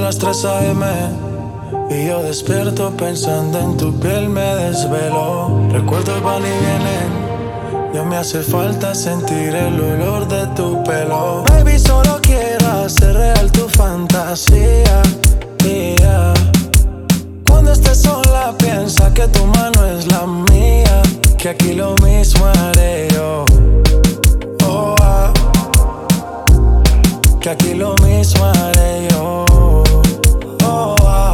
las 3 AM y yo despierto pensando en tu piel, me desvelo. Recuerdos van y vienen, ya me hace falta sentir el olor de tu pelo. Baby, solo quiero hacer real tu fantasía, yeah. Cuando estés sola piensa que tu mano es la mía, que aquí lo mismo haré yo, oh, ah. Que aquí lo mismo haré yo, oh, ah.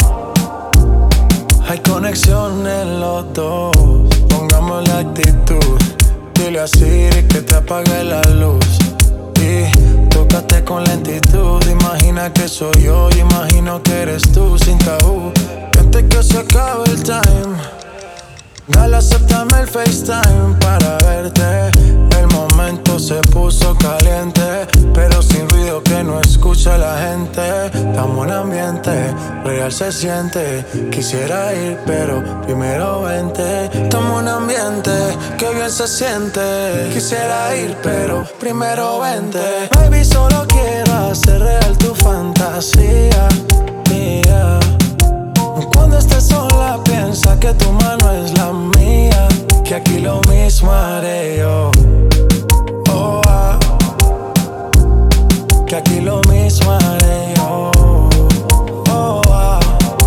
Hay conexión en los dos, pongamos la actitud. Dile a Siri que te apague la luz y tócate con lentitud. Imagina que soy yo y imagino que eres tú, sin tabú. Antes que se acabe el time, dale, acéptame el FaceTime para verte. El momento se puso caliente, pero sin ruido que no escucha la gente. Estamos en ambiente, real se siente. Quisiera ir, pero primero vente. Estamos en ambiente, que bien se siente. Quisiera ir, pero primero vente. Baby, solo quiero hacer real tu fantasía, yeah. Cuando estés sola piensa que tu mano es la mía, que aquí lo mismo haré yo, oh, ah. Que aquí lo mismo haré yo, oh, ah.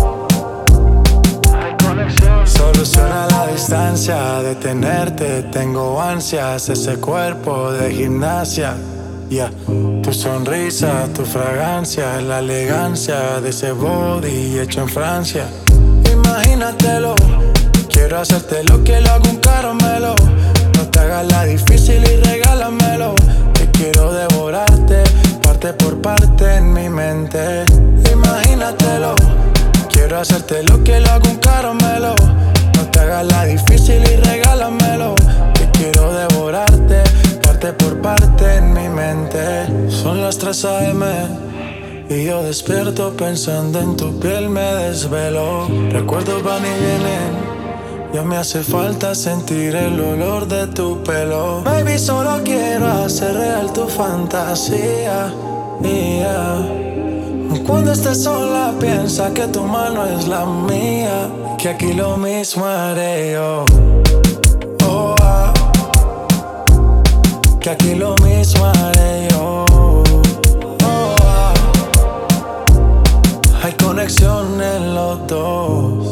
Hay conexión. Soluciona la distancia de tenerte, tengo ansias, ese cuerpo de gimnasia, yeah. Tu sonrisa, tu fragancia, la elegancia de ese body hecho en Francia. Imagínatelo, quiero hacerte lo que lo hago un caramelo. No te hagas la difícil y regálamelo. Que quiero devorarte, parte por parte en mi mente. Imagínatelo, quiero hacerte lo que lo hago un caramelo. No te hagas la difícil y regálamelo. Que quiero devorarte, parte por parte en mi mente. Son las 3 AM y yo despierto pensando en tu piel, me desvelo. Recuerdos van y vienen, ya me hace falta sentir el olor de tu pelo. Baby, solo quiero hacer real tu fantasía, yeah. Cuando estés sola piensa que tu mano es la mía, que aquí lo mismo haré yo, oh, ah. Que aquí lo mismo haré yo, oh, ah. Hay conexión en los dos.